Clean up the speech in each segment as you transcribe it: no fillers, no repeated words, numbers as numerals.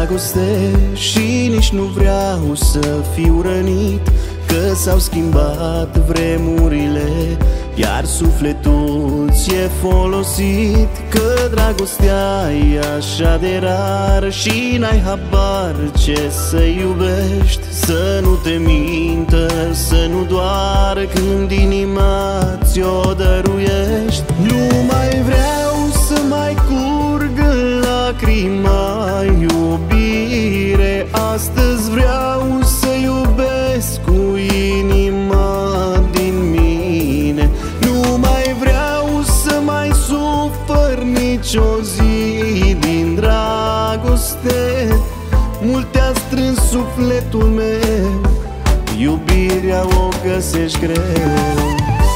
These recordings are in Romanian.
dragoste și nici nu vreau să fiu rănit, că s-au schimbat vremurile, iar sufletul ți-e folosit. Că dragostea e așa de rar și n-ai habar ce să iubești. Să nu te mintă, să nu doară când inima ți-o dăruiești. Nu mai vreau să mai curgă lacrima iubire, astăzi vreau să iubesc cu inima din mine. Nu mai vreau să mai sufăr nicio zi din dragoste. Mult te-a strâns sufletul meu, iubirea o găsești greu.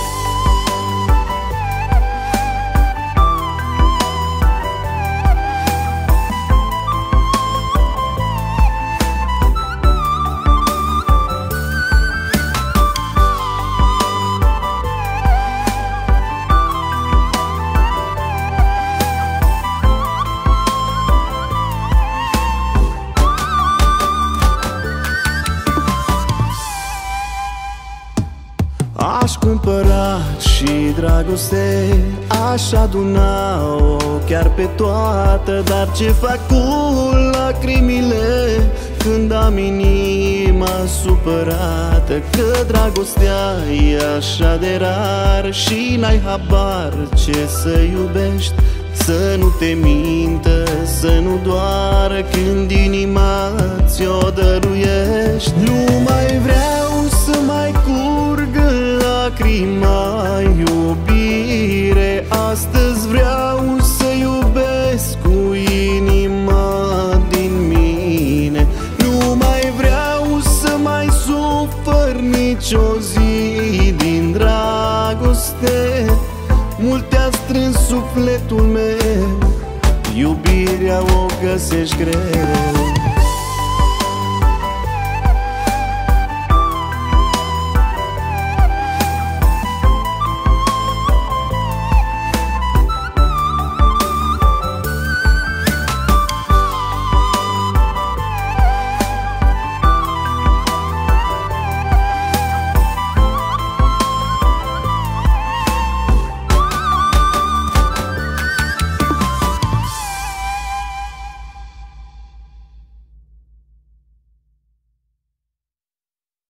Aș cumpăra și dragoste, aș aduna-o chiar pe toată. Dar ce fac cu lacrimile când am inima supărată? Că dragostea e așa de rar și n-ai habar ce să iubești. Să nu te mintă, să nu doară când inima ți-o dăruiești. Nu mai vreau să mai curgă lacrima iubire, astăzi vreau să iubesc cu inima din mine. Nu mai vreau să mai sufăr nicio zi din dragoste. Mult te-a strâns sufletul meu, iubirea o găsești greu.